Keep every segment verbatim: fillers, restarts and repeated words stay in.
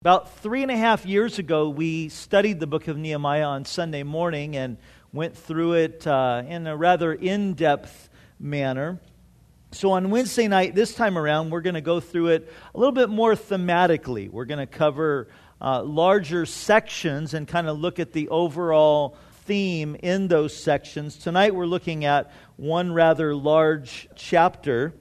About three and a half years ago, we studied the book of Nehemiah on Sunday morning and went through it uh, in a rather in-depth manner. So on Wednesday night, this time around, we're going to go through it a little bit more thematically. We're going to cover uh, larger sections and kind of look at the overall theme in those sections. Tonight, we're looking at one rather large chapter.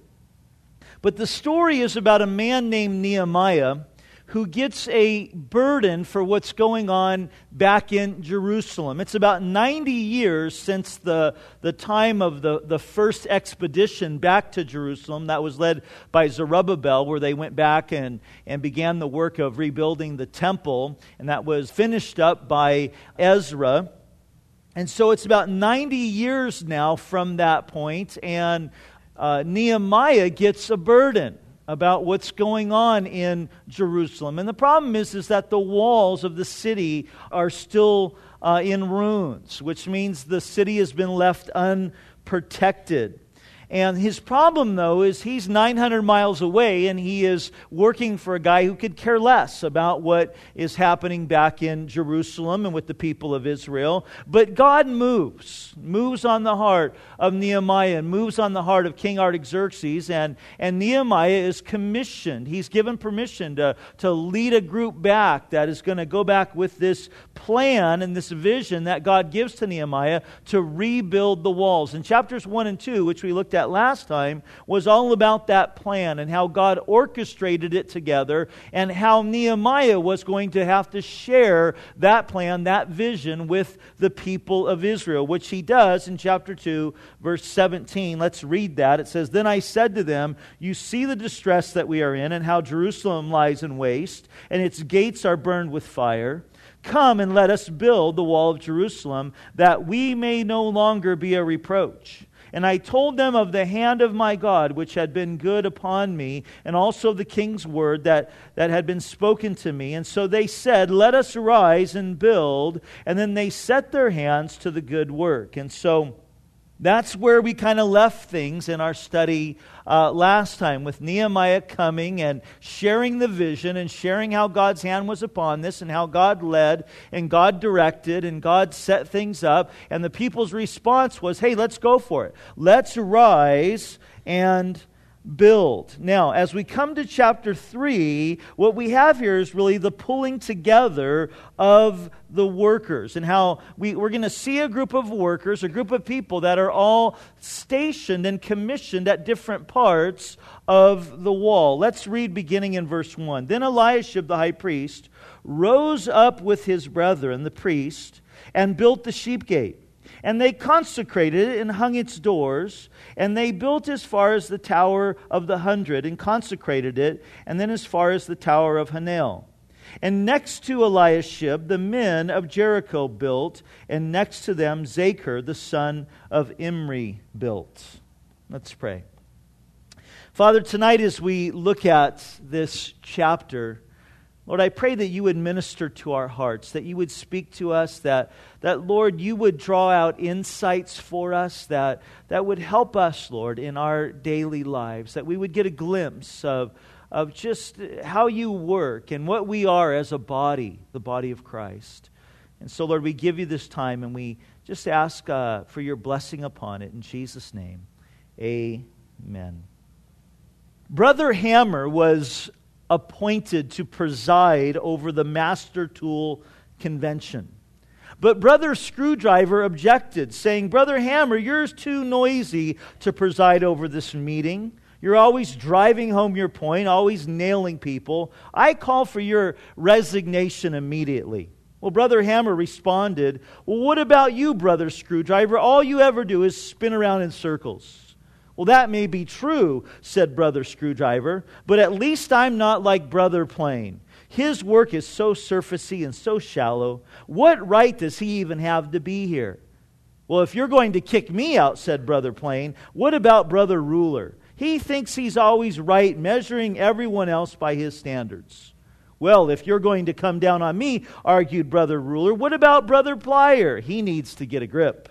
But the story is about a man named Nehemiah who gets a burden for what's going on back in Jerusalem. It's about ninety years since the, the time of the, the first expedition back to Jerusalem that was led by Zerubbabel, where they went back and, and began the work of rebuilding the temple, and that was finished up by Ezra. And so it's about ninety years now from that point, and uh, Nehemiah gets a burden about what's going on in Jerusalem. And the problem is, is that the walls of the city are still uh, in ruins, which means the city has been left unprotected. And his problem, though, is he's nine hundred miles away, and he is working for a guy who could care less about what is happening back in Jerusalem and with the people of Israel. But God moves, moves on the heart of Nehemiah and moves on the heart of King Artaxerxes, and, and Nehemiah is commissioned. He's given permission to, to lead a group back that is going to go back with this plan and this vision that God gives to Nehemiah to rebuild the walls. In chapters one and two, which we looked at last time, was all about that plan and how God orchestrated it together and how Nehemiah was going to have to share that plan, that vision with the people of Israel, which he does in chapter two, verse seventeen. Let's read that. It says, "Then I said to them, you see the distress that we are in and how Jerusalem lies in waste and its gates are burned with fire. Come and let us build the wall of Jerusalem that we may no longer be a reproach. And I told them of the hand of my God, which had been good upon me, and also the king's word that, that had been spoken to me. And so they said, let us arise and build. And then they set their hands to the good work." And so that's where we kind of left things in our study uh, last time, with Nehemiah coming and sharing the vision and sharing how God's hand was upon this and how God led and God directed and God set things up. And the people's response was, hey, let's go for it. Let's rise and build. Now, as we come to chapter three, what we have here is really the pulling together of the workers and how we, we're going to see a group of workers, a group of people that are all stationed and commissioned at different parts of the wall. Let's read beginning in verse one. "Then Eliashib the high priest rose up with his brethren, the priest, and built the sheep gate. And they consecrated it and hung its doors. And they built as far as the Tower of the Hundred and consecrated it, and then as far as the Tower of Hanel. And next to Eliashib, the men of Jericho built, and next to them Zachar, the son of Imri, built." Let's pray. Father, tonight as we look at this chapter, Lord, I pray that you would minister to our hearts, that you would speak to us, that, that Lord, you would draw out insights for us that, that would help us, Lord, in our daily lives, that we would get a glimpse of, of just how you work and what we are as a body, the body of Christ. And so, Lord, we give you this time and we just ask uh, for your blessing upon it. In Jesus' name, amen. Brother Hammer was appointed to preside over the Master Tool Convention. But Brother Screwdriver objected, saying, "Brother Hammer, you're too noisy to preside over this meeting. You're always driving home your point, always nailing people. I call for your resignation immediately." Well, Brother Hammer responded, "Well, what about you, Brother Screwdriver? All you ever do is spin around in circles." "Well, that may be true," said Brother Screwdriver, "but at least I'm not like Brother Plain. His work is so surfacey and so shallow. What right does he even have to be here?" "Well, if you're going to kick me out," said Brother Plain, "what about Brother Ruler? He thinks he's always right, measuring everyone else by his standards." "Well, if you're going to come down on me," argued Brother Ruler, "what about Brother Plier? He needs to get a grip."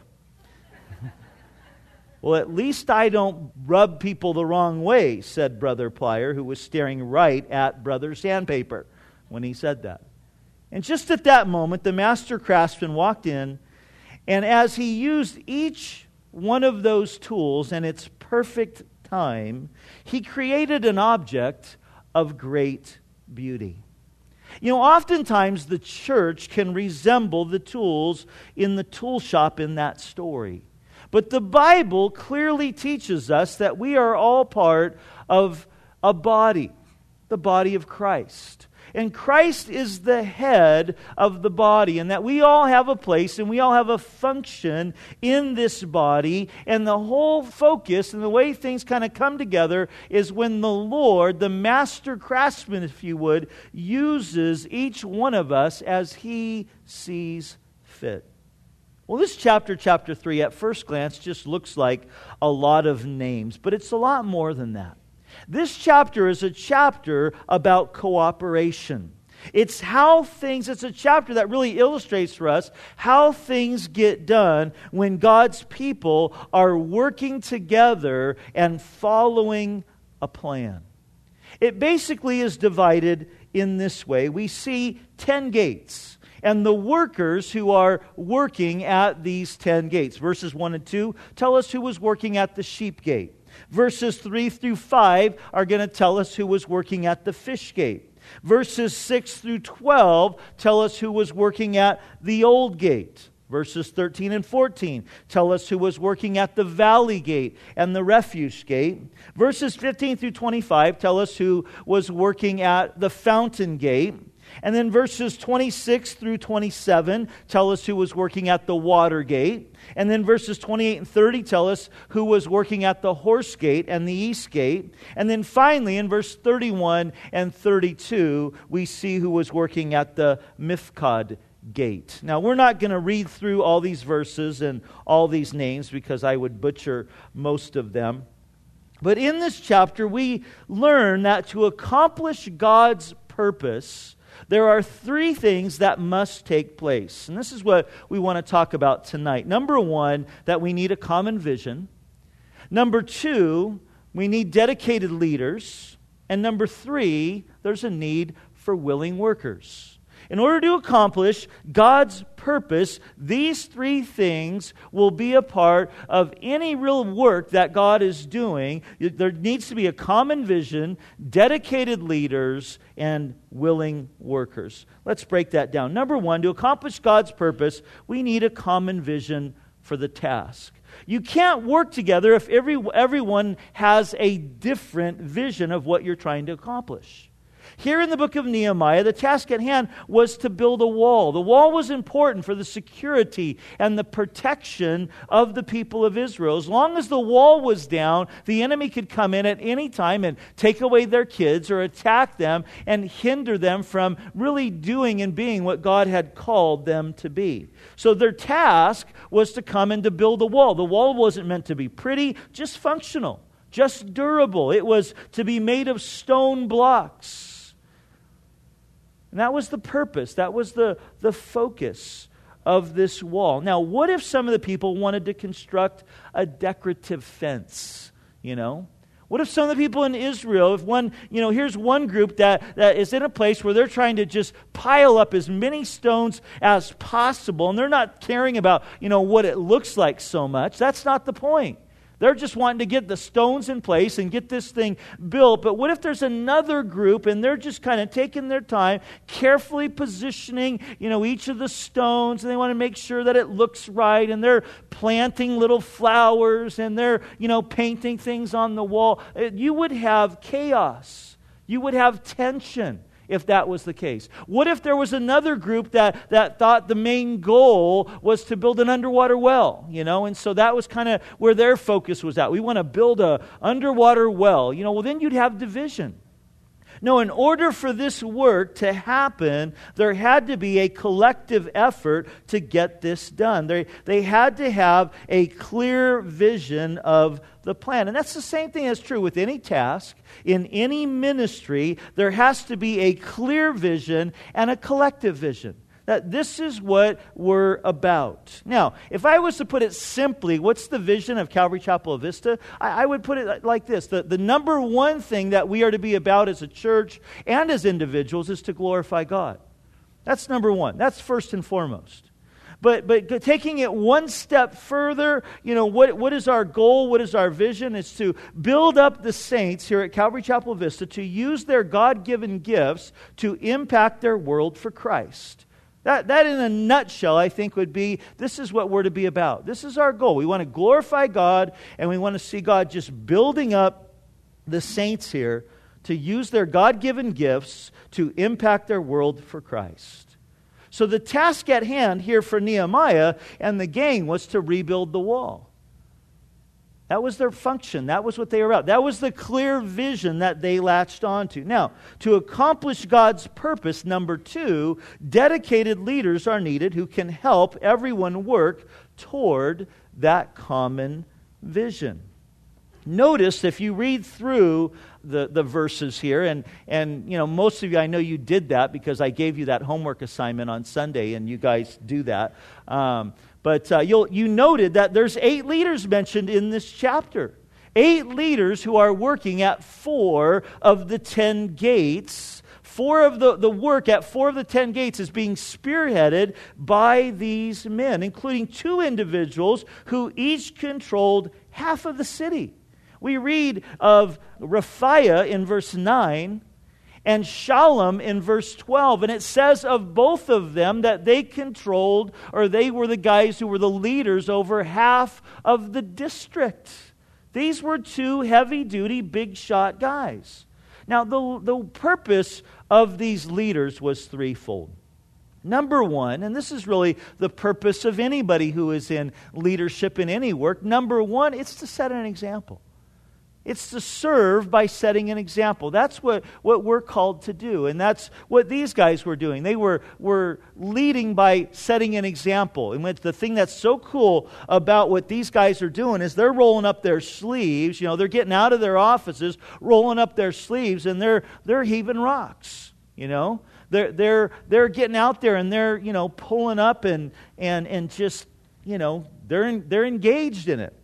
"Well, at least I don't rub people the wrong way," said Brother Plier, who was staring right at Brother Sandpaper. when he said that. And just at that moment, the master craftsman walked in, and as he used each one of those tools in its perfect time, he created an object of great beauty. You know, oftentimes the church can resemble the tools in the tool shop in that story. But the Bible clearly teaches us that we are all part of a body, the body of Christ. And Christ is the head of the body, and that we all have a place and we all have a function in this body. And the whole focus and the way things kind of come together is when the Lord, the master craftsman, if you would, uses each one of us as He sees fit. Well, this chapter, chapter three, at first glance just looks like a lot of names, but it's a lot more than that. This chapter is a chapter about cooperation. It's how things, it's a chapter that really illustrates for us how things get done when God's people are working together and following a plan. It basically is divided in this way. We see ten gates, and the workers who are working at these ten gates. Verses one and two tell us who was working at the sheep gate. Verses three through five are going to tell us who was working at the fish gate. Verses six through twelve tell us who was working at the old gate. Verses thirteen and fourteen tell us who was working at the valley gate and the refuge gate. Verses fifteen through twenty-five tell us who was working at the fountain gate. And then verses twenty-six through twenty-seven tell us who was working at the water gate. And then verses twenty-eight and thirty tell us who was working at the horse gate and the east gate. And then finally in verse thirty-one and thirty-two we see who was working at the Mifkad gate. Now we're not going to read through all these verses and all these names because I would butcher most of them. But in this chapter we learn that to accomplish God's purpose, there are three things that must take place. And this is what we want to talk about tonight. Number one, that we need a common vision. Number two, we need dedicated leaders. And number three, there's a need for willing workers. In order to accomplish God's purpose, these three things will be a part of any real work that God is doing. There needs to be a common vision, dedicated leaders, and willing workers. Let's break that down. Number one, to accomplish God's purpose, we need a common vision for the task. You can't work together if every, everyone has a different vision of what you're trying to accomplish. Here in the book of Nehemiah, the task at hand was to build a wall. The wall was important for the security and the protection of the people of Israel. As long as the wall was down, the enemy could come in at any time and take away their kids or attack them and hinder them from really doing and being what God had called them to be. So their task was to come and to build a wall. The wall wasn't meant to be pretty, just functional, just durable. It was to be made of stone blocks. And that was the purpose. That was the, the focus of this wall. Now, what if some of the people wanted to construct a decorative fence? You know? What if some of the people in Israel, if one, you know, here's one group that, that is in a place where they're trying to just pile up as many stones as possible, and they're not caring about, you know, what it looks like so much. That's not the point. They're just wanting to get the stones in place and get this thing built. But what if there's another group and they're just kind of taking their time, carefully positioning, you know, each of the stones, and they want to make sure that it looks right, and they're planting little flowers and they're, you know, painting things on the wall. You would have chaos. You would have tension if that was the case. What if there was another group that, that thought the main goal was to build an underwater well, you know, and so that was kind of where their focus was at. We want to build a underwater well, you know, well then you'd have division. No, in order for this work to happen, there had to be a collective effort to get this done. They, they had to have a clear vision of the plan. And that's the same thing that's true with any task. In any ministry, there has to be a clear vision and a collective vision. that this is what we're about. Now, if I was to put it simply, what's the vision of Calvary Chapel of Vista? I, I would put it like this. The, the number one thing that we are to be about as a church and as individuals is to glorify God. That's number one. That's first and foremost. But but taking it one step further, you know, what, what is our goal? What is our vision? It's to build up the saints here at Calvary Chapel Vista to use their God-given gifts to impact their world for Christ. That, that in a nutshell, I think, would be, this is what we're to be about. This is our goal. We want to glorify God, and we want to see God just building up the saints here to use their God-given gifts to impact their world for Christ. So the task at hand here for Nehemiah and the gang was to rebuild the wall. That was their function. That was what they were about. That was the clear vision that they latched onto. Now, to accomplish God's purpose, number two, dedicated leaders are needed who can help everyone work toward that common vision. Notice if you read through the, the verses here, and, and you know, most of you, I know you did that because I gave you that homework assignment on Sunday, and you guys do that. Um, but uh, you'll, you noted that there's eight leaders mentioned in this chapter. Eight leaders who are working at four of the ten gates. Four of the, the work at four of the ten gates is being spearheaded by these men, including two individuals who each controlled half of the city. We read of Rephaiah in verse nine and Shallum in verse twelve. And it says of both of them that they controlled, or they were the guys who were the leaders over half of the district. These were two heavy-duty, big-shot guys. Now, the, the purpose of these leaders was threefold. Number one, and this is really the purpose of anybody who is in leadership in any work. Number one, it's to set an example. It's to serve by setting an example. That's what, what we're called to do. And that's what these guys were doing. They were, were leading by setting an example. And the thing that's so cool about what these guys are doing is they're rolling up their sleeves. You know, they're getting out of their offices, rolling up their sleeves, and they're they're heaving rocks, you know. They're they're they're getting out there and they're, you know, pulling up and and and just, you know, they're in, they're engaged in it.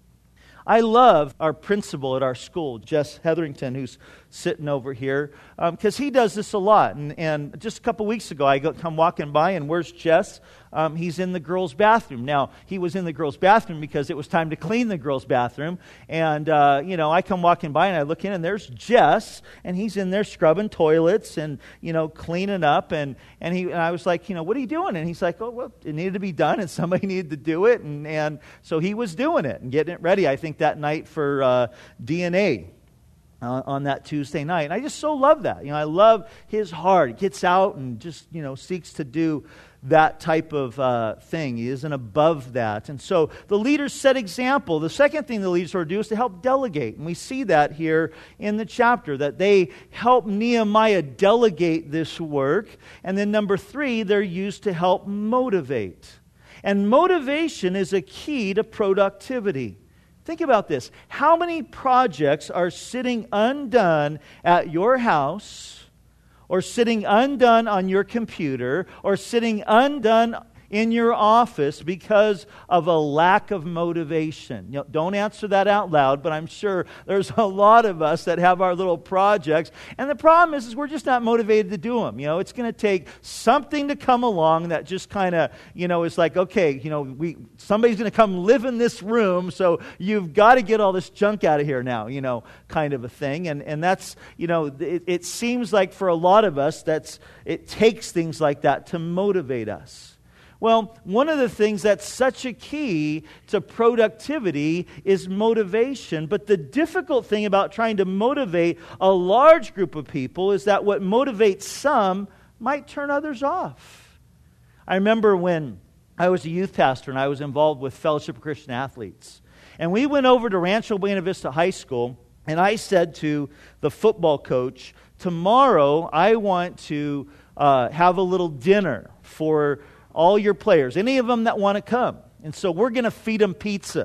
I love our principal at our school, Jess Hetherington, who's sitting over here, because um, he does this a lot. And, and just a couple weeks ago, I go, come walking by, and where's Jess? Um, he's in the girls' bathroom. Now, he was in the girls' bathroom because it was time to clean the girls' bathroom. And, uh, you know, I come walking by, and I look in, and there's Jess, and he's in there scrubbing toilets and, you know, cleaning up. And, and, he, and I was like, you know, what are you doing? And he's like, oh, well, it needed to be done, and somebody needed to do it. And, and so he was doing it and getting it ready, I think, that night for uh, D N A. Uh, on that Tuesday night. And I just so love that. You know, I love his heart. He gets out and just, you know, seeks to do that type of uh, thing. He isn't above that. And so the leaders set example. The second thing the leaders are to do is to help delegate. And we see that here in the chapter, that they help Nehemiah delegate this work. And then number three, they're used to help motivate. And motivation is a key to productivity. Think about this. How many projects are sitting undone at your house, or sitting undone on your computer, or sitting undone in your office because of a lack of motivation? You know, don't answer that out loud, but I'm sure there's a lot of us that have our little projects. And the problem is, is we're just not motivated to do them. You know, it's going to take something to come along that just kind of, you know, is like, okay, you know, we somebody's going to come live in this room, so you've got to get all this junk out of here now, you know, kind of a thing. And and that's, you know, it, it seems like for a lot of us, that's it takes things like that to motivate us. Well, one of the things that's such a key to productivity is motivation. But the difficult thing about trying to motivate a large group of people is that what motivates some might turn others off. I remember when I was a youth pastor and I was involved with Fellowship of Christian Athletes. And we went over to Rancho Buena Vista High School, and I said to the football coach, tomorrow I want to uh, have a little dinner for all your players, any of them that want to come. And so we're going to feed them pizza.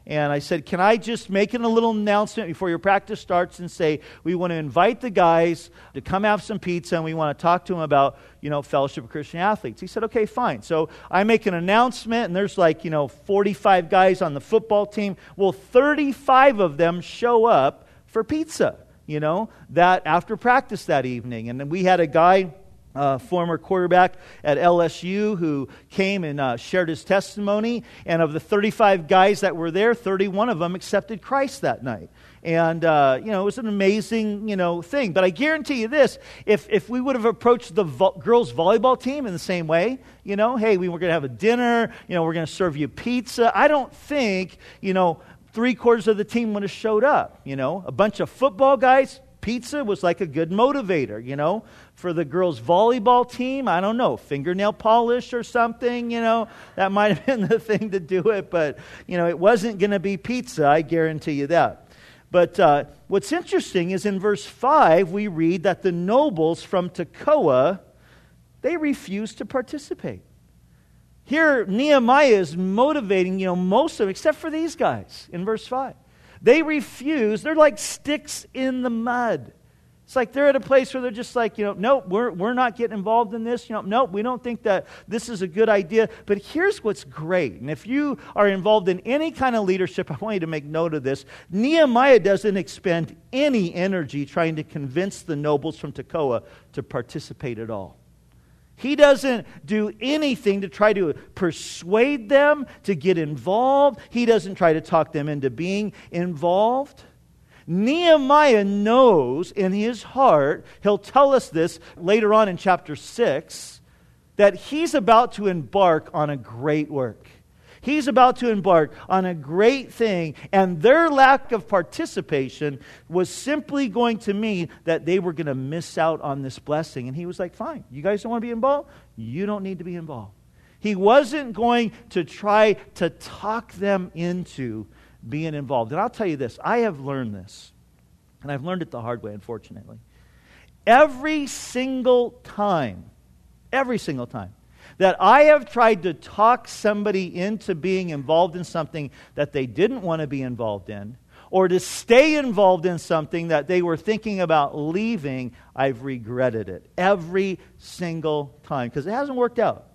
And I said, can I just make a little announcement before your practice starts and say, we want to invite the guys to come have some pizza and we want to talk to them about, you know, Fellowship of Christian Athletes. He said, okay, fine. So I make an announcement and there's like, you know, forty-five guys on the football team. Well, thirty-five of them show up for pizza, you know, that after practice that evening. And then we had a guy, Uh, former quarterback at L S U, who came and uh, shared his testimony. And of the thirty-five guys that were there, thirty-one of them accepted Christ that night. And, uh, you know, it was an amazing, you know, thing. But I guarantee you this, if if we would have approached the vo- girls' volleyball team in the same way, you know, hey, we were going to have a dinner, you know, we're going to serve you pizza, I don't think, you know, three quarters of the team would have showed up, you know. A bunch of football guys, pizza was like a good motivator, you know. For the girls' volleyball team, I don't know, fingernail polish or something, you know. That might have been the thing to do it, but, you know, it wasn't going to be pizza, I guarantee you that. But uh, what's interesting is in verse five, we read that the nobles from Tekoa, they refused to participate. Here, Nehemiah is motivating, you know, most of them, except for these guys in verse five. They refuse. They're like sticks in the mud. It's like they're at a place where they're just like, you know, nope, we're we're not getting involved in this. You know, nope, we don't think that this is a good idea. But here's what's great. And if you are involved in any kind of leadership, I want you to make note of this. Nehemiah doesn't expend any energy trying to convince the nobles from Tekoa to participate at all. He doesn't do anything to try to persuade them to get involved. He doesn't try to talk them into being involved. Nehemiah knows in his heart, he'll tell us this later on in chapter six, that he's about to embark on a great work. He's about to embark on a great thing, and their lack of participation was simply going to mean that they were going to miss out on this blessing. And he was like, fine, you guys don't want to be involved? You don't need to be involved. He wasn't going to try to talk them into being involved. And I'll tell you this, I have learned this, and I've learned it the hard way, unfortunately. Every single time, every single time, that I have tried to talk somebody into being involved in something that they didn't want to be involved in, or to stay involved in something that they were thinking about leaving, I've regretted it. Every single time. Because it hasn't worked out.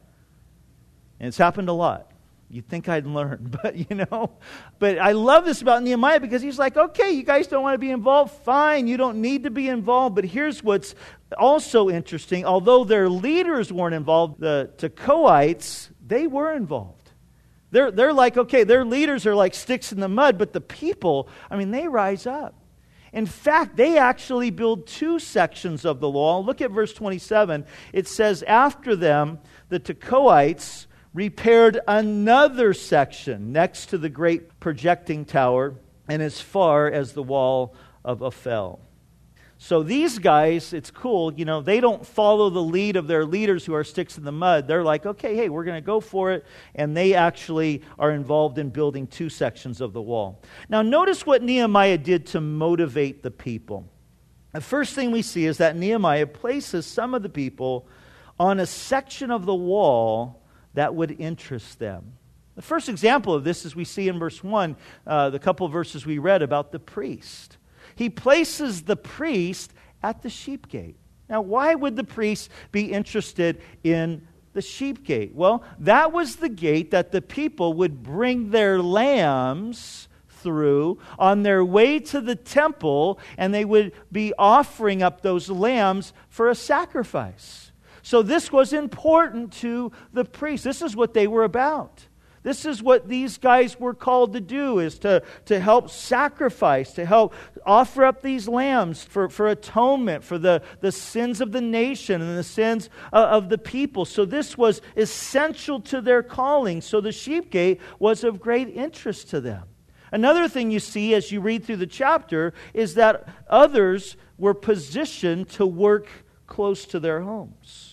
And it's happened a lot. You'd think I'd learn, but you know. But I love this about Nehemiah because he's like, okay, you guys don't want to be involved? Fine, you don't need to be involved. But here's what's also interesting. Although their leaders weren't involved, the Tekoites, they were involved. They're, they're like, okay, their leaders are like sticks in the mud, but the people, I mean, they rise up. In fact, they actually build two sections of the wall. Look at verse twenty-seven. It says, after them, the Tekoites repaired another section next to the great projecting tower and as far as the wall of Ophel. So these guys, it's cool, you know, they don't follow the lead of their leaders who are sticks in the mud. They're like, okay, hey, we're going to go for it. And they actually are involved in building two sections of the wall. Now notice what Nehemiah did to motivate the people. The first thing we see is that Nehemiah places some of the people on a section of the wall that would interest them. The first example of this is we see in verse one, uh, the couple of verses we read about the priest. He places the priest at the sheep gate. Now, why would the priest be interested in the sheep gate? Well, that was the gate that the people would bring their lambs through on their way to the temple, and they would be offering up those lambs for a sacrifice. So this was important to the priests. This is what they were about. This is what these guys were called to do, is to, to help sacrifice, to help offer up these lambs for, for atonement, for the, the sins of the nation and the sins of, of the people. So this was essential to their calling. So the sheep gate was of great interest to them. Another thing you see as you read through the chapter is that others were positioned to work close to their homes.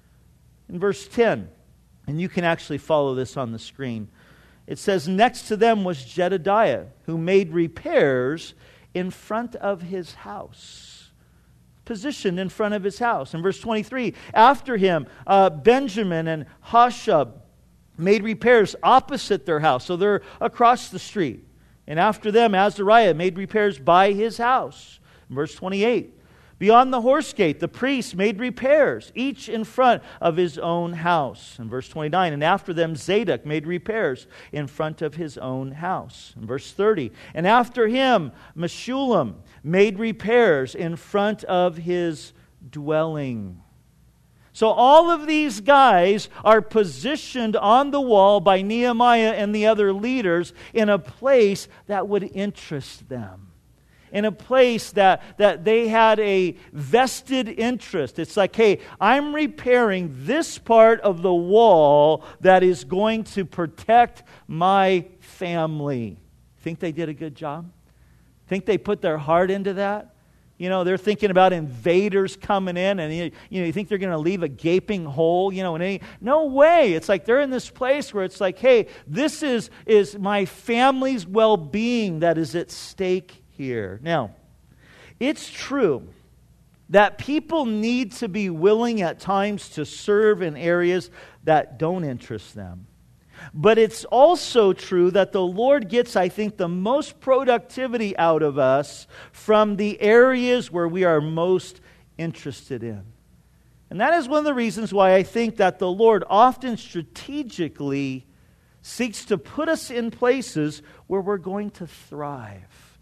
In verse ten, and you can actually follow this on the screen, it says, next to them was Jedediah, who made repairs in front of his house. Positioned in front of his house. In verse twenty-three, after him, uh, Benjamin and Hashub made repairs opposite their house. So they're across the street. And after them, Azariah made repairs by his house. Verse twenty-eight. Beyond the horse gate, the priests made repairs, each in front of his own house. In verse twenty-nine, and after them Zadok made repairs in front of his own house. In verse thirty, and after him Meshullam made repairs in front of his dwelling. So all of these guys are positioned on the wall by Nehemiah and the other leaders in a place that would interest them. In a place that, that they had a vested interest. It's like, hey, I'm repairing this part of the wall that is going to protect my family. Think they did a good job? Think they put their heart into that? You know, they're thinking about invaders coming in, and you, you know, you think they're going to leave a gaping hole, you know, and any, no way. It's like they're in this place where it's like, hey, this is, is my family's well-being that is at stake here. Now, it's true that people need to be willing at times to serve in areas that don't interest them. But it's also true that the Lord gets, I think, the most productivity out of us from the areas where we are most interested in. And that is one of the reasons why I think that the Lord often strategically seeks to put us in places where we're going to thrive.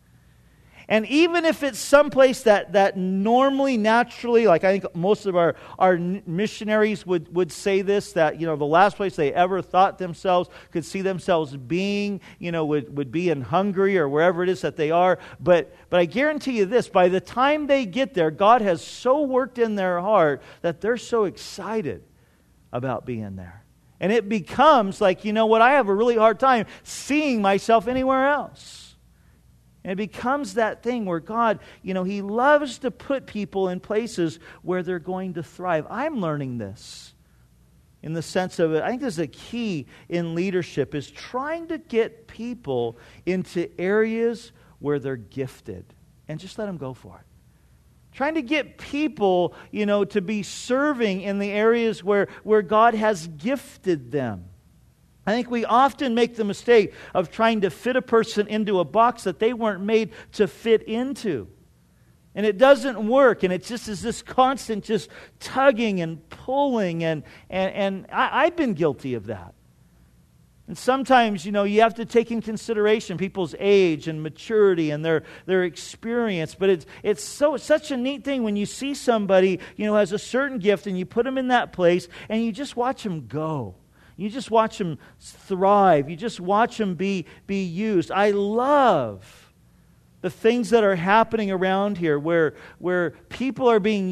And even if it's someplace that, that normally, naturally, like I think most of our, our missionaries would, would say this, that, you know, the last place they ever thought themselves, could see themselves being, you know, would, would be in Hungary or wherever it is that they are. But, but I guarantee you this, by the time they get there, God has so worked in their heart that they're so excited about being there. And it becomes like, you know what, I have a really hard time seeing myself anywhere else. And it becomes that thing where God, you know, He loves to put people in places where they're going to thrive. I'm learning this in the sense of it. I think this is a key in leadership, is trying to get people into areas where they're gifted and just let them go for it. Trying to get people, you know, to be serving in the areas where, where God has gifted them. I think we often make the mistake of trying to fit a person into a box that they weren't made to fit into. And it doesn't work, and it just is this constant just tugging and pulling, and, and, and I, I've been guilty of that. And sometimes, you know, you have to take in consideration people's age and maturity and their, their experience. But it's it's so such a neat thing when you see somebody, you know, has a certain gift, and you put them in that place, and you just watch them go. You just watch them thrive. You just watch them be, be used. I love the things that are happening around here where, where people are being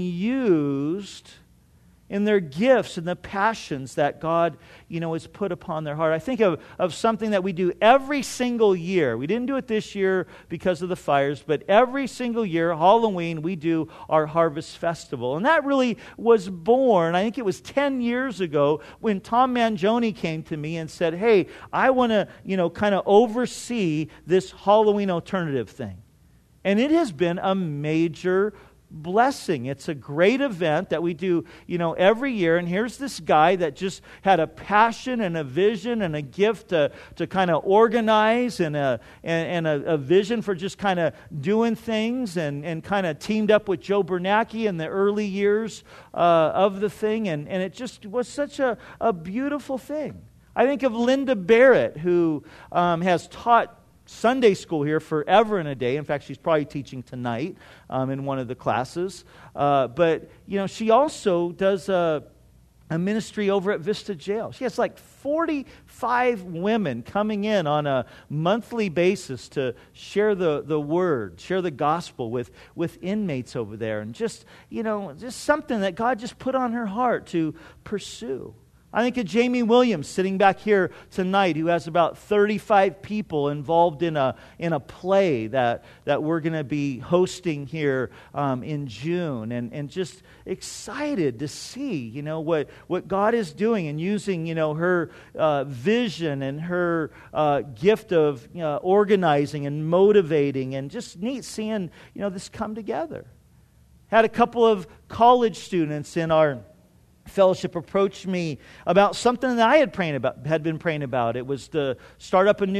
used in their gifts and the passions that God, you know, has put upon their heart. I think of, of something that we do every single year. We didn't do it this year because of the fires, but every single year, Halloween, we do our Harvest Festival. And that really was born, I think it was ten years ago, when Tom Mangione came to me and said, hey, I want to, you know, kind of oversee this Halloween alternative thing. And it has been a major blessing. It's a great event that we do, you know, every year. And here's this guy that just had a passion and a vision and a gift to, to kind of organize and a and, and a, a vision for just kind of doing things, and, and kind of teamed up with Joe Bernacki in the early years uh, of the thing. And, and it just was such a, a beautiful thing. I think of Linda Barrett, who um, has taught Sunday school here forever and a day. In fact, she's probably teaching tonight um, in one of the classes. Uh, but, you know, she also does a, a ministry over at Vista Jail. She has like forty-five women coming in on a monthly basis to share the, the word, share the gospel with, with inmates over there. And just, you know, just something that God just put on her heart to pursue. I think of Jamie Williams sitting back here tonight, who has about thirty-five people involved in a in a play that, that we're going to be hosting here um, in June, and, and just excited to see, you know, what, what God is doing and using, you know, her uh, vision and her uh, gift of you know, organizing and motivating, and just neat seeing, you know, this come together. Had a couple of college students in our fellowship approached me about something that I had praying about, had been praying about. It was to start up a new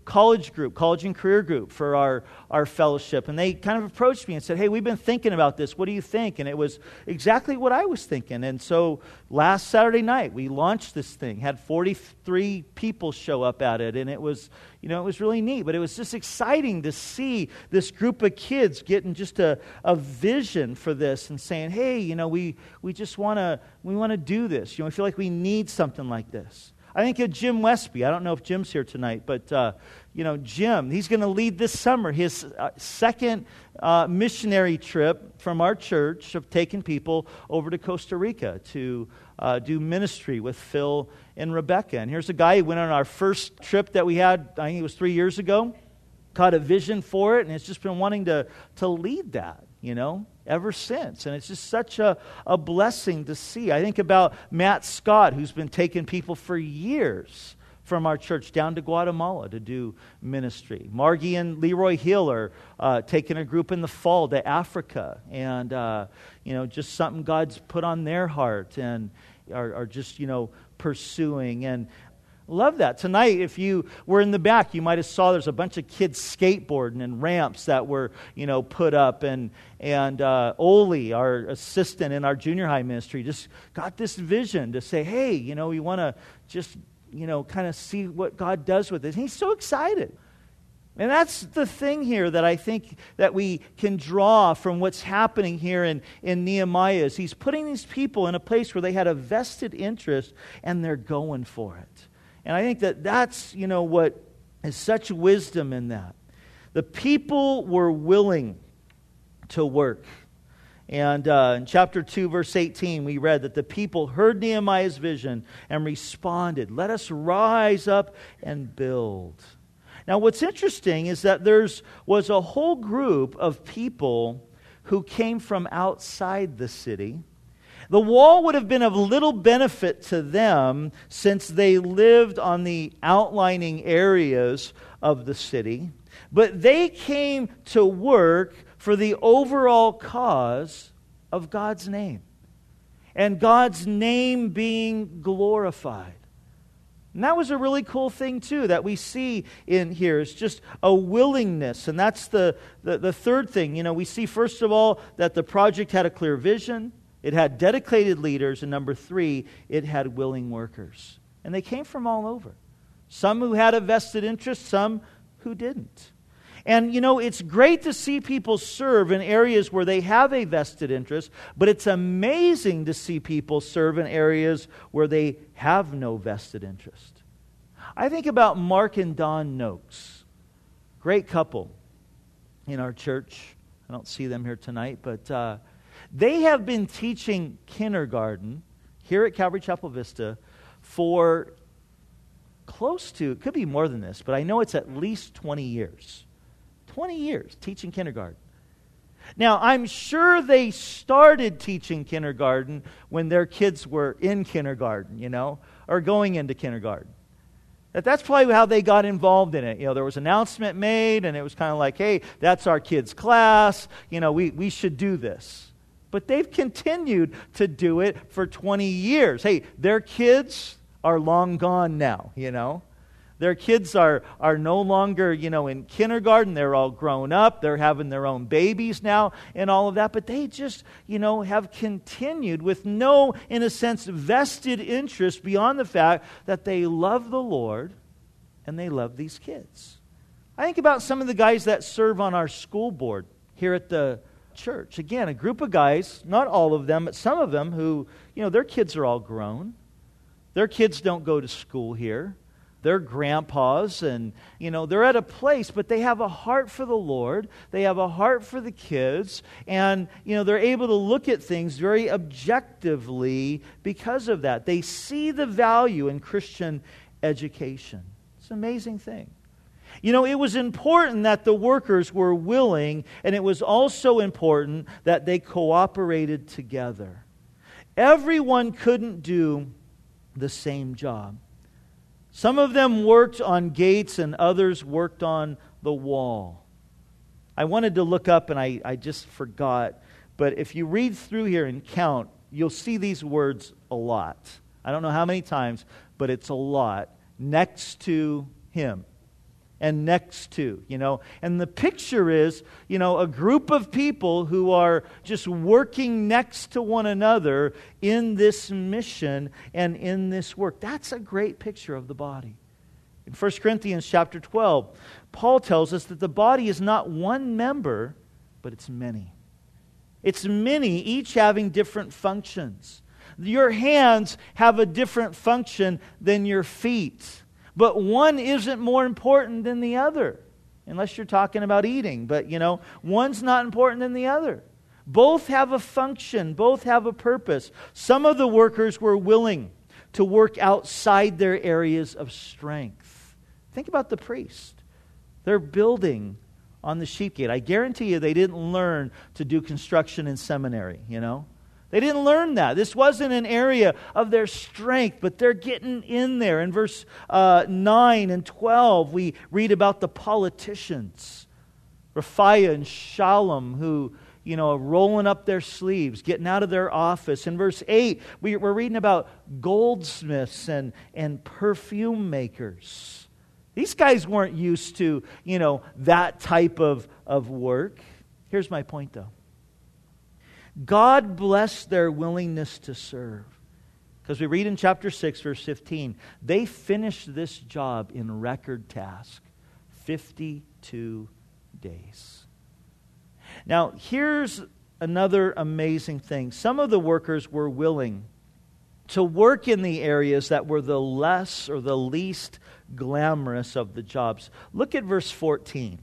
college group, college and career group for our, our fellowship. And they kind of approached me and said, hey, we've been thinking about this. What do you think? And it was exactly what I was thinking. And so last Saturday night, we launched this thing, had forty-three people show up at it. And it was, you know, it was really neat. But it was just exciting to see this group of kids getting just a, a vision for this and saying, hey, you know, we, we just want to we want to do this. You know, we feel like we need something like this. I think of Jim Westby. I don't know if Jim's here tonight, but, uh, you know, Jim, he's going to lead this summer his uh, second uh, missionary trip from our church of taking people over to Costa Rica to uh, do ministry with Phil and Rebecca. And here's a guy who went on our first trip that we had, I think it was three years ago, caught a vision for it, and has just been wanting to, to lead that, you know, ever since. And it's just such a, a blessing to see. I think about Matt Scott, who's been taking people for years from our church down to Guatemala to do ministry. Margie and Leroy Hill are uh, taking a group in the fall to Africa. And, uh, you know, just something God's put on their heart and are, are just, you know, pursuing. And love that. Tonight, if you were in the back, you might have saw there's a bunch of kids skateboarding and ramps that were, you know, put up. And and uh, Oli, our assistant in our junior high ministry, just got this vision to say, hey, you know, we want to just, you know, kind of see what God does with it. And he's so excited. And that's the thing here that I think that we can draw from what's happening here in, in Nehemiah is he's putting these people in a place where they had a vested interest and they're going for it. And I think that that's, you know, what is such wisdom in that. The people were willing to work. And uh, in chapter two, verse eighteen, we read that the people heard Nehemiah's vision and responded, let us rise up and build. Now, what's interesting is that there's was a whole group of people who came from outside the city. The wall would have been of little benefit to them since they lived on the outlining areas of the city. But they came to work for the overall cause of God's name. And God's name being glorified. And that was a really cool thing, too, that we see in here. It's just a willingness. And that's the, the, the third thing. You know, we see, first of all, that the project had a clear vision. It had dedicated leaders, and number three, it had willing workers. And they came from all over. Some who had a vested interest, some who didn't. And, you know, it's great to see people serve in areas where they have a vested interest, but it's amazing to see people serve in areas where they have no vested interest. I think about Mark and Dawn Noakes, great couple in our church. I don't see them here tonight, but uh, they have been teaching kindergarten here at Calvary Chapel Vista for close to, it could be more than this, but I know it's at least twenty years. twenty years teaching kindergarten. Now, I'm sure they started teaching kindergarten when their kids were in kindergarten, you know, or going into kindergarten. That that's probably how they got involved in it. You know, there was an announcement made, and it was kind of like, hey, that's our kids' class. You know, we, we should do this. But they've continued to do it for twenty years. Hey, their kids are long gone now, you know. Their kids are, are no longer, you know, in kindergarten. They're all grown up. They're having their own babies now and all of that. But they just, you know, have continued with no, in a sense, vested interest beyond the fact that they love the Lord and they love these kids. I think about some of the guys that serve on our school board here at the church. Again, a group of guys, not all of them, but some of them who, you know, their kids are all grown. Their kids don't go to school here. They're grandpas and, you know, they're at a place, but they have a heart for the Lord. They have a heart for the kids. And, you know, they're able to look at things very objectively because of that. They see the value in Christian education. It's an amazing thing. You know, it was important that the workers were willing, and it was also important that they cooperated together. Everyone couldn't do the same job. Some of them worked on gates and others worked on the wall. I wanted to look up and I, I just forgot. But if you read through here and count, you'll see these words a lot. I don't know how many times, but it's a lot. Next to him. and next to, you know. And the picture is, you know, a group of people who are just working next to one another in this mission and in this work. That's a great picture of the body. In First Corinthians chapter twelve, Paul tells us that the body is not one member, but it's many. It's many, each having different functions. Your hands have a different function than your feet. But one isn't more important than the other. Unless you're talking about eating. But, you know, one's not important than the other. Both have a function. Both have a purpose. Some of the workers were willing to work outside their areas of strength. Think about the priest. They're building on the sheep gate. I guarantee you they didn't learn to do construction in seminary, you know. They didn't learn that. This wasn't an area of their strength, but they're getting in there. In verse uh, nine and twelve, we read about the politicians, Raphiah and Shalom, who, you know, are rolling up their sleeves, getting out of their office. In verse eight, we, we're reading about goldsmiths and, and perfume makers. These guys weren't used to, you know, that type of, of work. Here's my point, though. God blessed their willingness to serve. Because we read in chapter six, verse fifteen, they finished this job in record task, fifty-two days. Now, here's another amazing thing. Some of the workers were willing to work in the areas that were the less or the least glamorous of the jobs. Look at verse fourteen.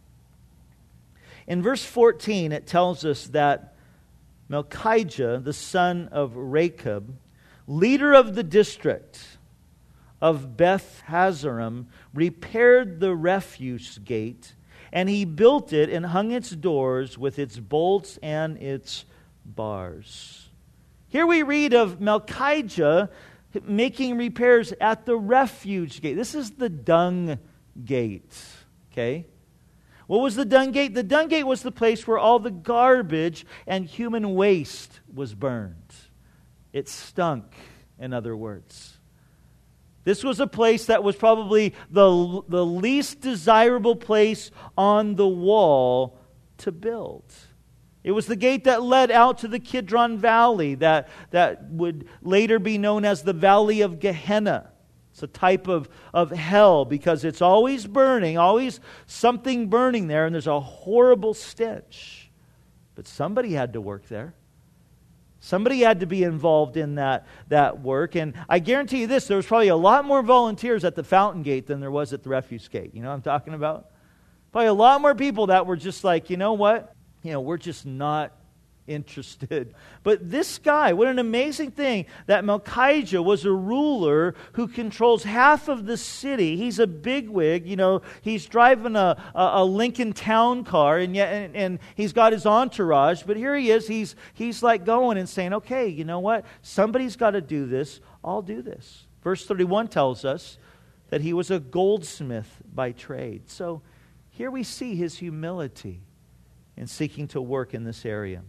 In verse fourteen, it tells us that Malchijah, the son of Rechab, leader of the district of Beth Hazerim, repaired the refuse gate, and he built it and hung its doors with its bolts and its bars. Here we read of Malchijah making repairs at the refuge gate. This is the dung gate. Okay? What was the dung gate? The dung gate was the place where all the garbage and human waste was burned. It stunk, in other words. This was a place that was probably the, the least desirable place on the wall to build. It was the gate that led out to the Kidron Valley that, that would later be known as the Valley of Gehenna. It's a type of, of hell because it's always burning, always something burning there, and there's a horrible stench. But somebody had to work there. Somebody had to be involved in that, that work. And I guarantee you this, there was probably a lot more volunteers at the fountain gate than there was at the refuse gate. You know what I'm talking about? Probably a lot more people that were just like, you know what? You know, we're just not interested. But this guy, what an amazing thing that Malchijah was a ruler who controls half of the city. He's a bigwig, you know, he's driving a, a, a Lincoln Town car, and yet and, and he's got his entourage, but here he is, he's he's like going and saying, okay, you know what? Somebody's got to do this. I'll do this. Verse thirty-one tells us that he was a goldsmith by trade. So here we see his humility in seeking to work in this area.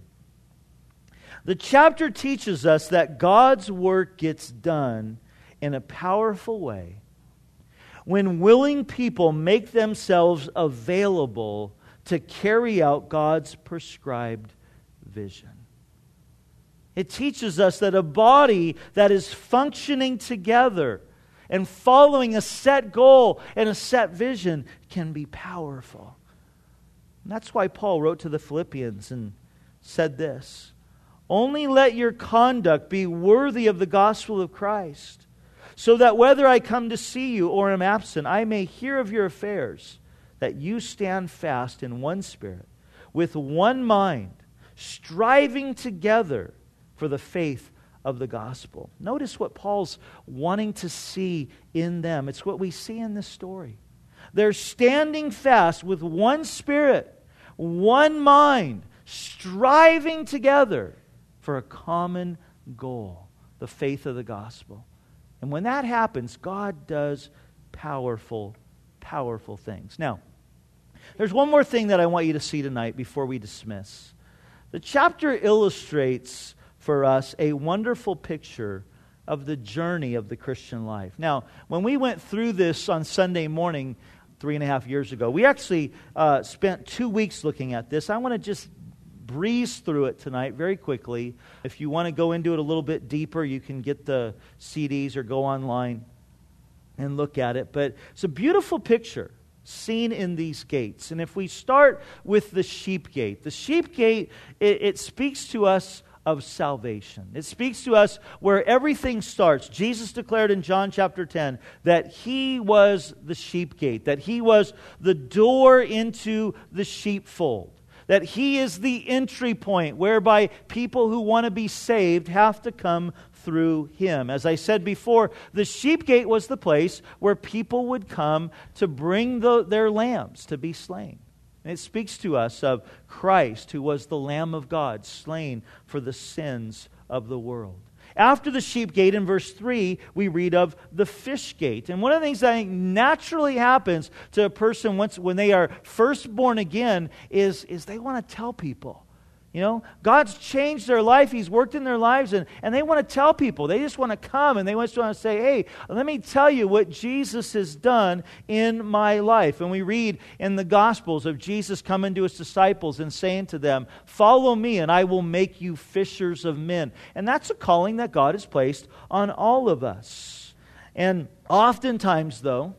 The chapter teaches us that God's work gets done in a powerful way when willing people make themselves available to carry out God's prescribed vision. It teaches us that a body that is functioning together and following a set goal and a set vision can be powerful. And that's why Paul wrote to the Philippians and said this: only let your conduct be worthy of the gospel of Christ, so that whether I come to see you or am absent, I may hear of your affairs, that you stand fast in one spirit, with one mind, striving together for the faith of the gospel. Notice what Paul's wanting to see in them. It's what we see in this story. They're standing fast with one spirit, one mind, striving together for a common goal, the faith of the gospel. And when that happens, God does powerful, powerful things. Now, there's one more thing that I want you to see tonight before we dismiss. The chapter illustrates for us a wonderful picture of the journey of the Christian life. Now, when we went through this on Sunday morning, three and a half years ago. We actually uh, spent two weeks looking at this. I want to just breeze through it tonight very quickly. If you want to go into it a little bit deeper, you can get the C Ds or go online and look at it. But it's a beautiful picture seen in these gates. And if we start with the sheep gate, the sheep gate, it, it speaks to us of salvation. It speaks to us where everything starts. Jesus declared in John chapter ten that He was the sheep gate, that He was the door into the sheepfold, that He is the entry point whereby people who want to be saved have to come through Him. As I said before, the sheep gate was the place where people would come to bring the, their lambs to be slain. And it speaks to us of Christ, who was the Lamb of God, slain for the sins of the world. After the sheep gate, in verse three, we read of the fish gate. And one of the things that I think naturally happens to a person once when they are first born again is, is they want to tell people. You know, God's changed their life. He's worked in their lives, and, and they want to tell people. They just want to come, and they just want to say, hey, let me tell you what Jesus has done in my life. And we read in the Gospels of Jesus coming to His disciples and saying to them, follow me, and I will make you fishers of men. And that's a calling that God has placed on all of us. And oftentimes, though,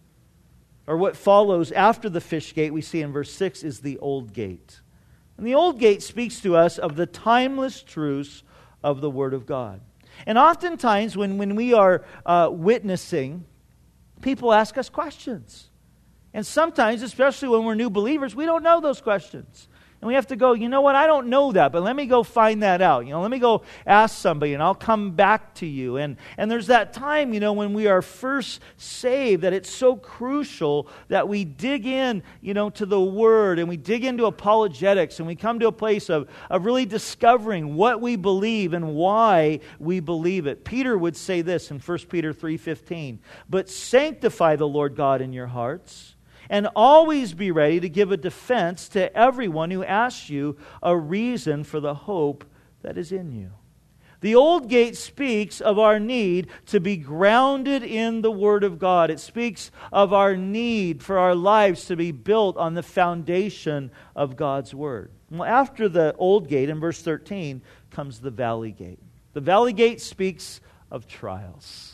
or what follows after the fish gate, we see in verse six, is the old gate. And the old gate speaks to us of the timeless truths of the Word of God. And oftentimes when, when we are uh, witnessing, people ask us questions. And sometimes, especially when we're new believers, we don't know those questions. And we have to go, you know what, I don't know that, but let me go find that out. You know, let me go ask somebody and I'll come back to you. And, and there's that time, you know, when we are first saved that it's so crucial that we dig in, you know, to the Word and we dig into apologetics and we come to a place of, of really discovering what we believe and why we believe it. Peter would say this in First Peter three fifteen, but sanctify the Lord God in your hearts, and always be ready to give a defense to everyone who asks you a reason for the hope that is in you. The old gate speaks of our need to be grounded in the Word of God. It speaks of our need for our lives to be built on the foundation of God's Word. Well, after the old gate, in verse thirteen, comes the valley gate. The valley gate speaks of trials.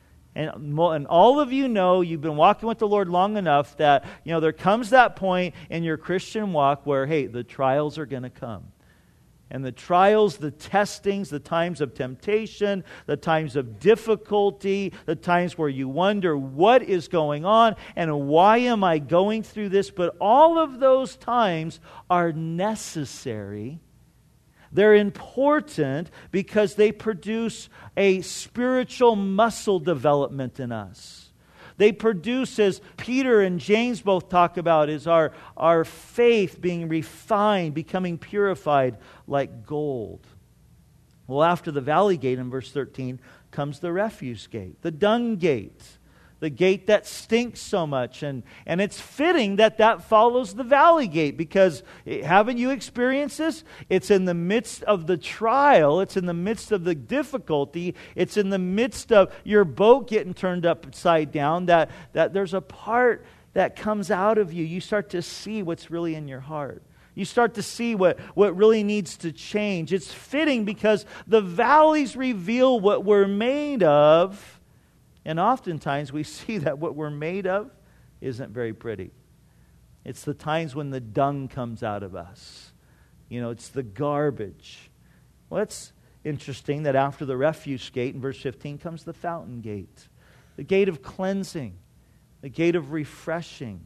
And, and all of you know, you've been walking with the Lord long enough that, you know, there comes that point in your Christian walk where, hey, the trials are going to come. And the trials, the testings, the times of temptation, the times of difficulty, the times where you wonder what is going on and why am I going through this? But all of those times are necessary. They're important because they produce a spiritual muscle development in us. They produce, as Peter and James both talk about, is our, our faith being refined, becoming purified like gold. Well, after the valley gate in verse thirteen comes the refuse gate, the dung gate. The gate that stinks so much. And, and it's fitting that that follows the valley gate because haven't you experienced this? It's in the midst of the trial. It's in the midst of the difficulty. It's in the midst of your boat getting turned upside down that, that there's a part that comes out of you. You start to see what's really in your heart. You start to see what, what really needs to change. It's fitting because the valleys reveal what we're made of. And oftentimes we see that what we're made of isn't very pretty. It's the times when the dung comes out of us. You know, it's the garbage. Well, it's interesting that after the refuse gate in verse fifteen comes the fountain gate. The gate of cleansing. The gate of refreshing.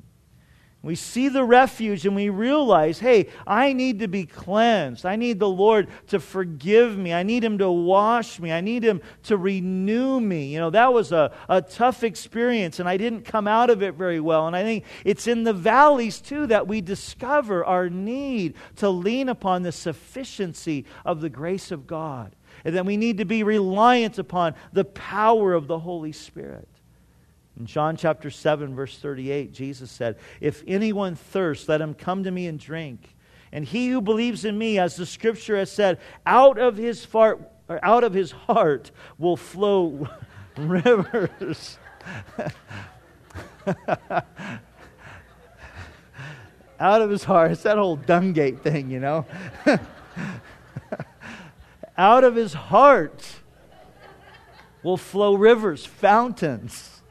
We see the refuge and we realize, hey, I need to be cleansed. I need the Lord to forgive me. I need Him to wash me. I need Him to renew me. You know, that was a, a tough experience and I didn't come out of it very well. And I think it's in the valleys too that we discover our need to lean upon the sufficiency of the grace of God. And that we need to be reliant upon the power of the Holy Spirit. In John chapter seven, verse thirty-eight, Jesus said, if anyone thirsts, let him come to me and drink. And he who believes in me, as the Scripture has said, out of his fart, or out of his heart will flow rivers. Out of his heart. It's that whole Dungate thing, you know. Out of his heart will flow rivers, fountains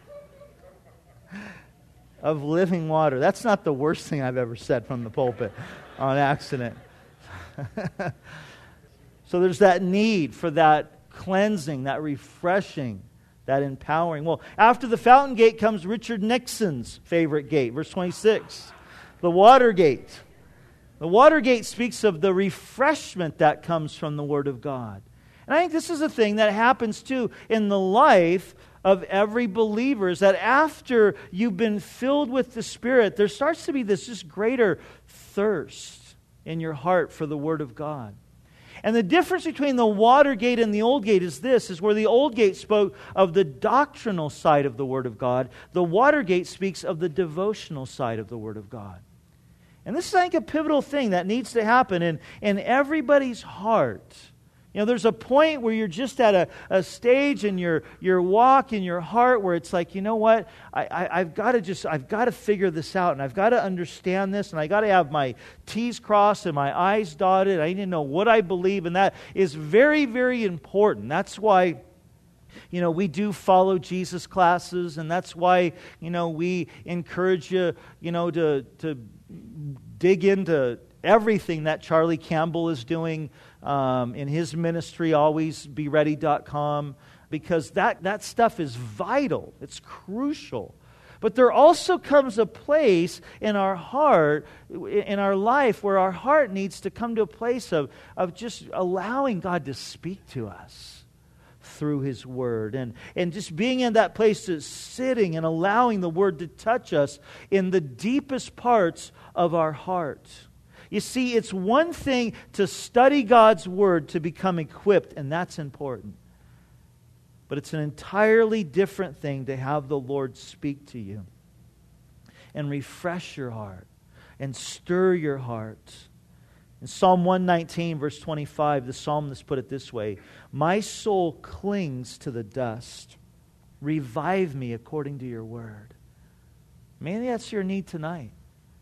of living water. That's not the worst thing I've ever said from the pulpit on accident. So there's that need for that cleansing, that refreshing, that empowering. Well, after the fountain gate comes Richard Nixon's favorite gate, verse twenty-six, the water gate. The water gate speaks of the refreshment that comes from the Word of God. And I think this is a thing that happens too in the life of every believer, is that after you've been filled with the Spirit, there starts to be this just greater thirst in your heart for the Word of God. And the difference between the water gate and the old gate is this, is where the old gate spoke of the doctrinal side of the Word of God, the water gate speaks of the devotional side of the Word of God. And this is, I think, a pivotal thing that needs to happen in, in everybody's heart. You know, there's a point where you're just at a, a stage in your, your walk, in your heart, where it's like, you know what, I, I, I've got to just, I've got to figure this out, and I've got to understand this, and I've got to have my T's crossed and my I's dotted. I need to know what I believe, and that is very, very important. That's why, you know, we do follow Jesus classes, and that's why, you know, we encourage you, you know, to to dig into everything that Charlie Campbell is doing um, in his ministry, always be ready dot com, because that, that stuff is vital. It's crucial. But there also comes a place in our heart, in our life, where our heart needs to come to a place of, of just allowing God to speak to us through His Word, and, and just being in that place, to sitting and allowing the Word to touch us in the deepest parts of our heart. You see, it's one thing to study God's Word to become equipped, and that's important. But it's an entirely different thing to have the Lord speak to you and refresh your heart and stir your heart. In Psalm one nineteen, verse twenty-five, the psalmist put it this way: "My soul clings to the dust. Revive me according to your word." Maybe that's your need tonight.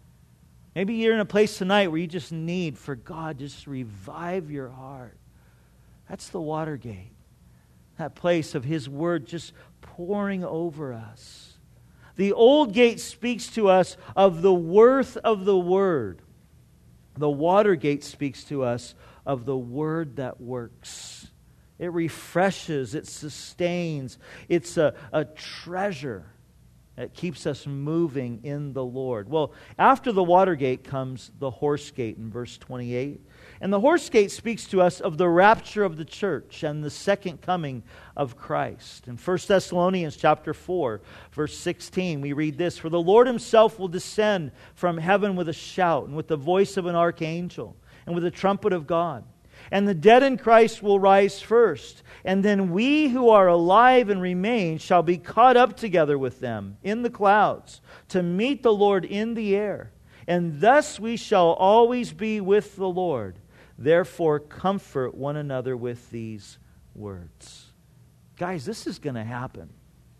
Maybe you're in a place tonight where you just need for God to just revive your heart. That's the water gate. That place of His Word just pouring over us. The old gate speaks to us of the worth of the Word. The water gate speaks to us of the Word that works. It refreshes, it sustains, it's a, a treasure. It keeps us moving in the Lord. Well, after the water gate comes the horse gate in verse twenty-eight. And the horse gate speaks to us of the rapture of the church and the second coming of Christ. In First Thessalonians chapter four, verse sixteen, we read this: "For the Lord Himself will descend from heaven with a shout, and with the voice of an archangel, and with the trumpet of God. And the dead in Christ will rise first. And then we who are alive and remain shall be caught up together with them in the clouds to meet the Lord in the air. And thus we shall always be with the Lord. Therefore comfort one another with these words." Guys, this is going to happen.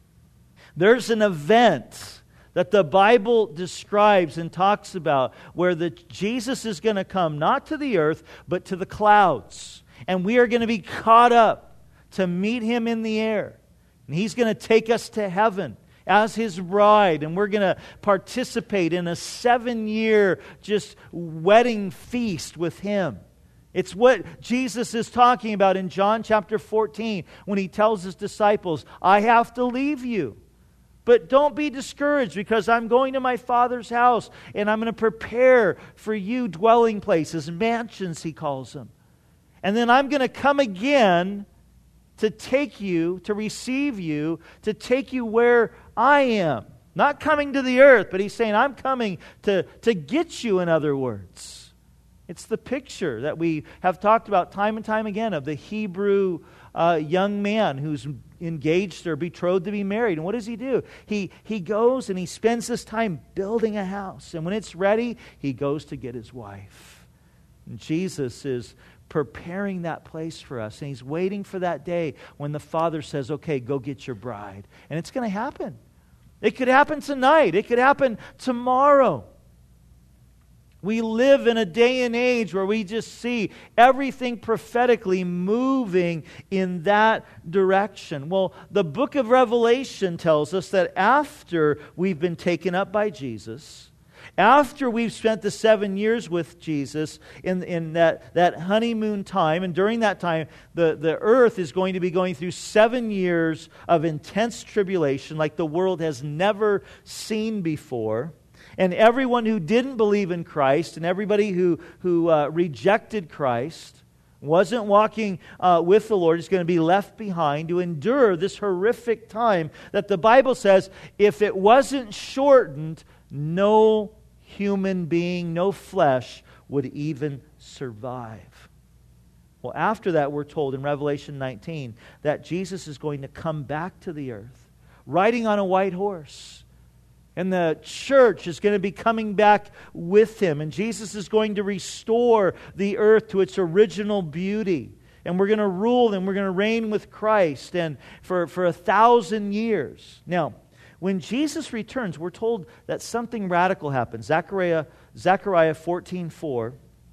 There's an event that the Bible describes and talks about where the Jesus is going to come not to the earth but to the clouds, and we are going to be caught up to meet Him in the air, and He's going to take us to heaven as His bride, and we're going to participate in a seven-year just wedding feast with Him. It's what Jesus is talking about in John chapter fourteen when He tells His disciples, "I have to leave you. But don't be discouraged, because I'm going to my Father's house, and I'm going to prepare for you dwelling places," mansions He calls them. "And then I'm going to come again to take you, to receive you, to take you where I am." Not coming to the earth, but He's saying, I'm coming to, to get you, in other words. It's the picture that we have talked about time and time again of the Hebrew uh, young man who's engaged or betrothed to be married. And what does he do? He, he goes and he spends this time building a house. And when it's ready, he goes to get his wife. And Jesus is preparing that place for us. And He's waiting for that day when the Father says, "Okay, go get your bride." And it's going to happen. It could happen tonight. It could happen tomorrow. We live in a day and age where we just see everything prophetically moving in that direction. Well, the book of Revelation tells us that after we've been taken up by Jesus, after we've spent the seven years with Jesus in, in that, that honeymoon time, and during that time, the, the earth is going to be going through seven years of intense tribulation like the world has never seen before. And everyone who didn't believe in Christ and everybody who, who uh, rejected Christ, wasn't walking uh, with the Lord, is going to be left behind to endure this horrific time that the Bible says, if it wasn't shortened, no human being, no flesh would even survive. Well, after that, we're told in Revelation nineteen that Jesus is going to come back to the earth, riding on a white horse. And the church is going to be coming back with Him. And Jesus is going to restore the earth to its original beauty. And we're going to rule and we're going to reign with Christ and for, for a thousand years. Now, when Jesus returns, we're told that something radical happens. Zechariah, Zechariah fourteen four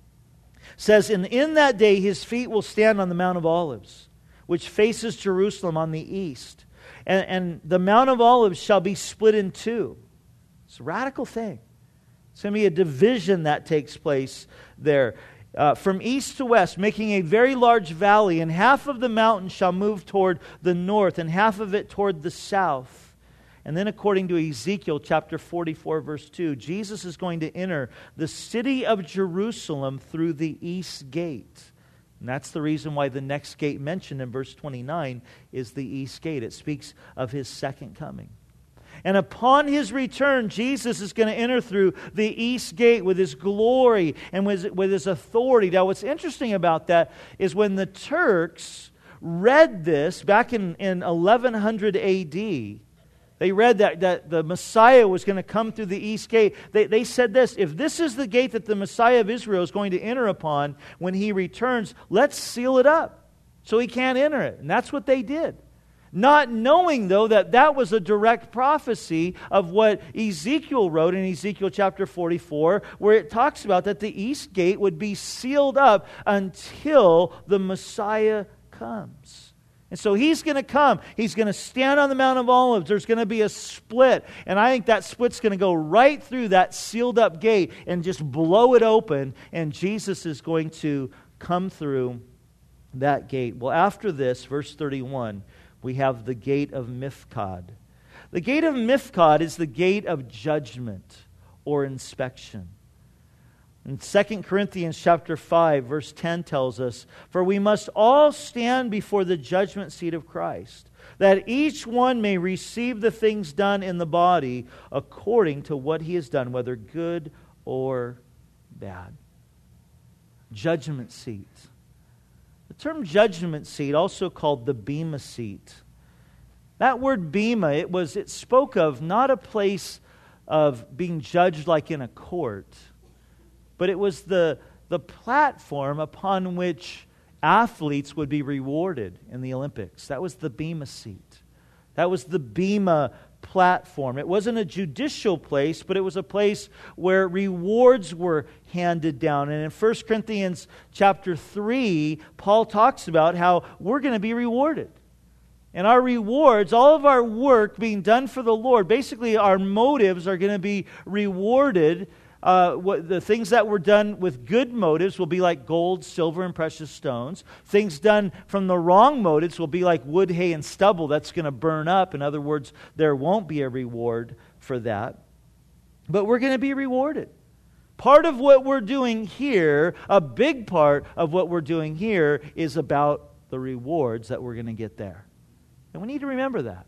says, And in that day His feet will stand on the Mount of Olives, which faces Jerusalem on the east. And, and the Mount of Olives shall be split in two. It's a radical thing. It's going to be a division that takes place there. Uh, from east to west, making a very large valley, and half of the mountain shall move toward the north, and half of it toward the south. And then according to Ezekiel chapter forty-four, verse two, Jesus is going to enter the city of Jerusalem through the east gate. And that's the reason why the next gate mentioned in verse twenty-nine is the east gate. It speaks of His second coming. And upon His return, Jesus is going to enter through the east gate with His glory and with, with His authority. Now, what's interesting about that is when the Turks read this back in, in eleven hundred A D, they read that, that the Messiah was going to come through the east gate. They, they said this, if this is the gate that the Messiah of Israel is going to enter upon when He returns, let's seal it up so He can't enter it. And that's what they did. Not knowing, though, that that was a direct prophecy of what Ezekiel wrote in Ezekiel chapter forty-four, where it talks about that the east gate would be sealed up until the Messiah comes. And so He's going to come. He's going to stand on the Mount of Olives. There's going to be a split. And I think that split's going to go right through that sealed up gate and just blow it open. And Jesus is going to come through that gate. Well, after this, verse thirty-one, we have the gate of Mifkad. The gate of Mifkad is the gate of judgment or inspection. In Second Corinthians chapter five, verse ten tells us, For we must all stand before the judgment seat of Christ, that each one may receive the things done in the body according to what he has done, whether good or bad. Judgment seat. The term judgment seat, also called the bema seat. That word bema, it was it spoke of not a place of being judged like in a court, but it was the, the platform upon which athletes would be rewarded in the Olympics. That was the bema seat. That was the bema platform. It wasn't a judicial place, but it was a place where rewards were handed down. And in First Corinthians chapter three, Paul talks about how we're going to be rewarded. And our rewards, all of our work being done for the Lord, basically our motives are going to be rewarded. Uh, what, the things that were done with good motives will be like gold, silver, and precious stones. Things done from the wrong motives will be like wood, hay, and stubble that's going to burn up. In other words, there won't be a reward for that. But we're going to be rewarded. Part of what we're doing here, a big part of what we're doing here, is about the rewards that we're going to get there. And we need to remember that.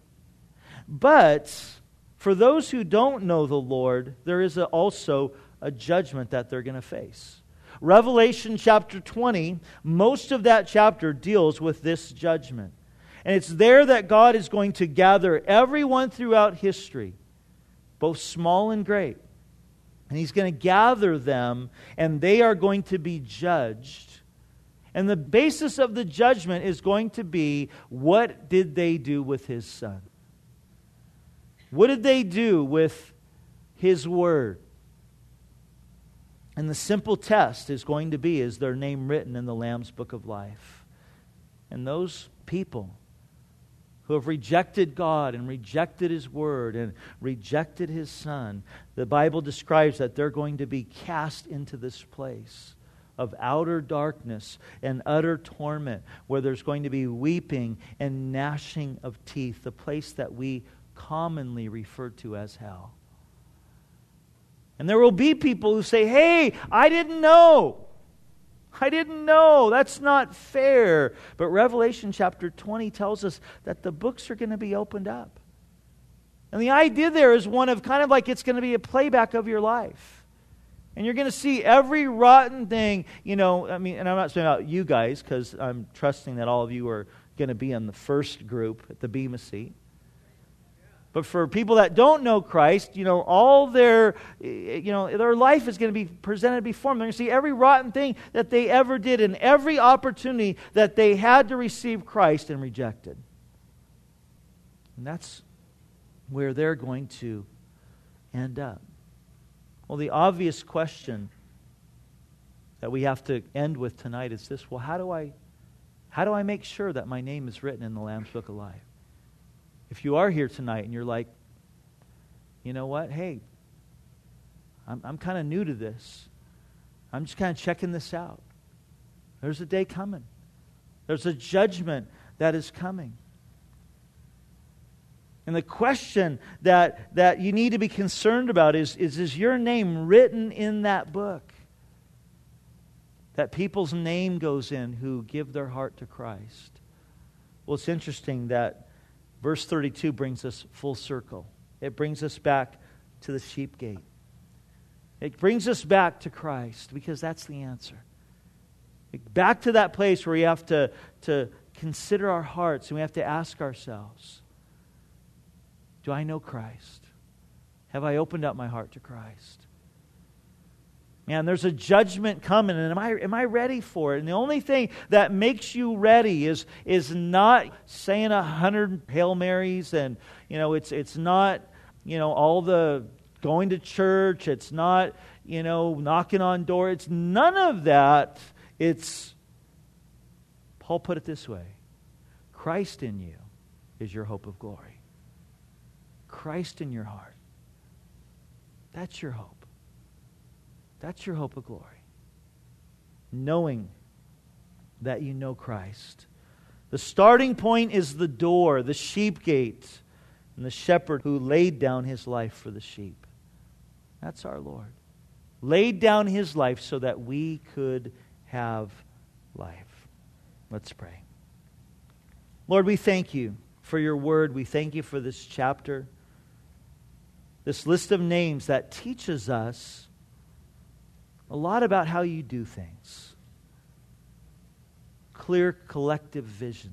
But for those who don't know the Lord, there is a, also a judgment that they're going to face. Revelation chapter twenty, most of that chapter deals with this judgment. And it's there that God is going to gather everyone throughout history, both small and great. And He's going to gather them, and they are going to be judged. And the basis of the judgment is going to be, what did they do with His Son? What did they do with His Word? And the simple test is going to be, is their name written in the Lamb's Book of Life? And those people who have rejected God and rejected His Word and rejected His Son, the Bible describes that they're going to be cast into this place of outer darkness and utter torment, where there's going to be weeping and gnashing of teeth, the place that we commonly refer to as hell. And there will be people who say, hey, I didn't know. I didn't know. That's not fair. But Revelation chapter twenty tells us that the books are going to be opened up. And the idea there is one of kind of like it's going to be a playback of your life. And you're going to see every rotten thing, you know, I mean, and I'm not saying about you guys, because I'm trusting that all of you are going to be in the first group at the Bema seat. But for people that don't know Christ, you know, all their, you know, their life is going to be presented before them. They're going to see every rotten thing that they ever did and every opportunity that they had to receive Christ and rejected. And that's where they're going to end up. Well, the obvious question that we have to end with tonight is this: well, how do I, how do I make sure that my name is written in the Lamb's Book of Life? If you are here tonight and you're like, you know what, hey, I'm, I'm kind of new to this. I'm just kind of checking this out. There's a day coming. There's a judgment that is coming. And the question that, that you need to be concerned about is, is, is your name written in that book? That people's name goes in who give their heart to Christ. Well, it's interesting that verse thirty-two brings us full circle. It brings us back to the sheep gate. It brings us back to Christ, because that's the answer. Back to that place where we have to, to consider our hearts and we have to ask ourselves, do I know Christ? Have I opened up my heart to Christ? Man, there's a judgment coming, and am I am I ready for it? And the only thing that makes you ready is is not saying a hundred Hail Marys, and you know it's it's not you know all the going to church. It's not you know knocking on doors. It's none of that. It's, Paul put it this way: Christ in you is your hope of glory. Christ in your heart. That's your hope. That's your hope of glory. Knowing that you know Christ. The starting point is the door, the sheep gate, and the shepherd who laid down his life for the sheep. That's our Lord. Laid down his life so that we could have life. Let's pray. Lord, we thank you for your word. We thank you for this chapter. This list of names that teaches us a lot about how you do things. Clear collective vision.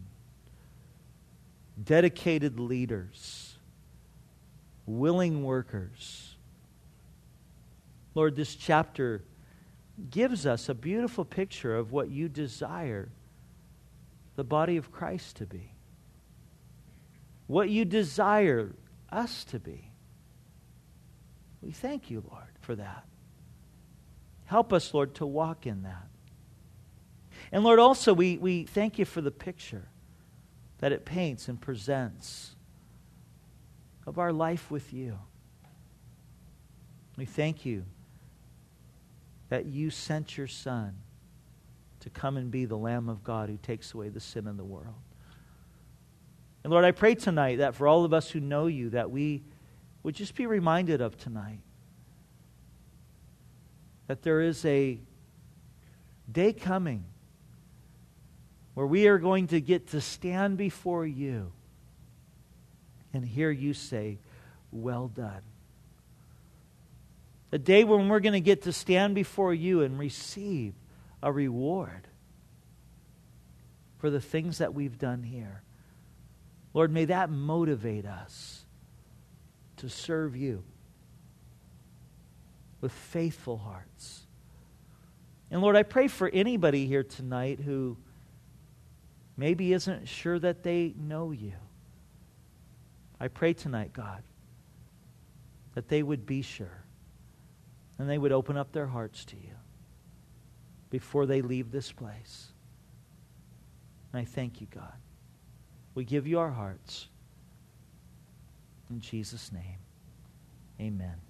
Dedicated leaders. Willing workers. Lord, this chapter gives us a beautiful picture of what you desire the body of Christ to be. What you desire us to be. We thank you, Lord, for that. Help us, Lord, to walk in that. And Lord, also we, we thank you for the picture that it paints and presents of our life with you. We thank you that you sent your Son to come and be the Lamb of God who takes away the sin of the world. And Lord, I pray tonight that for all of us who know you, that we would just be reminded of tonight that there is a day coming where we are going to get to stand before you and hear you say, well done. A day when we're going to get to stand before you and receive a reward for the things that we've done here. Lord, may that motivate us to serve you with faithful hearts. And Lord, I pray for anybody here tonight who maybe isn't sure that they know you. I pray tonight, God, that they would be sure. and they would open up their hearts to you before they leave this place. And I thank you, God. We give you our hearts. In Jesus' name, amen.